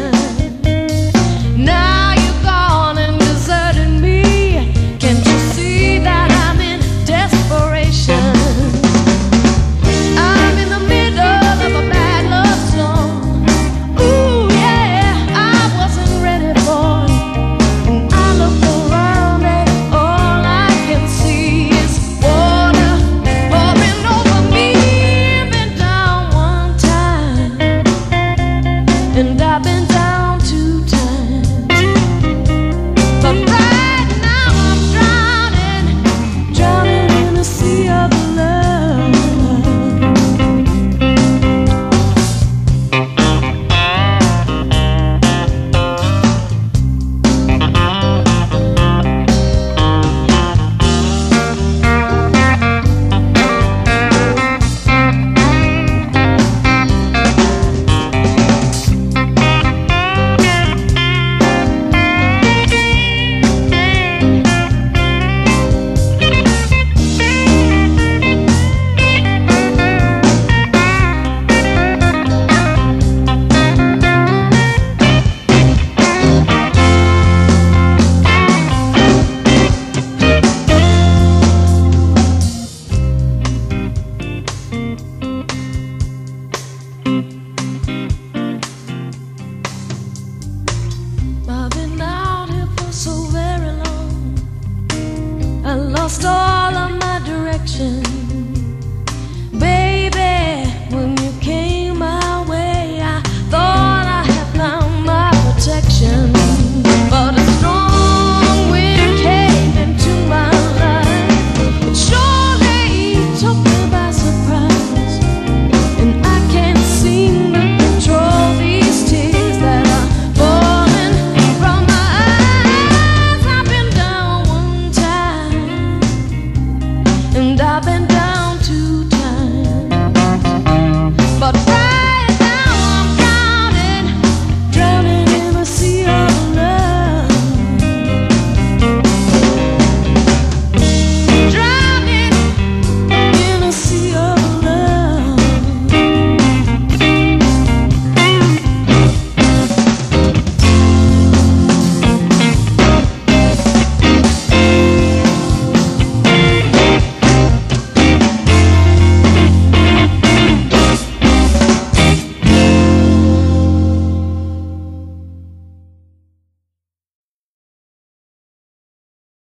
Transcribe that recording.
Now you're gone and deserted me. Can't you see that I'm in desperation? I'm in the middle of a bad love storm. Ooh yeah, I wasn't ready for it. And I look around and all I can see is water pouring over me. Been down one time, and I've been down two times. But right now I'm drowning, drowning in a sea of love. I've been out here for so very long. I lost all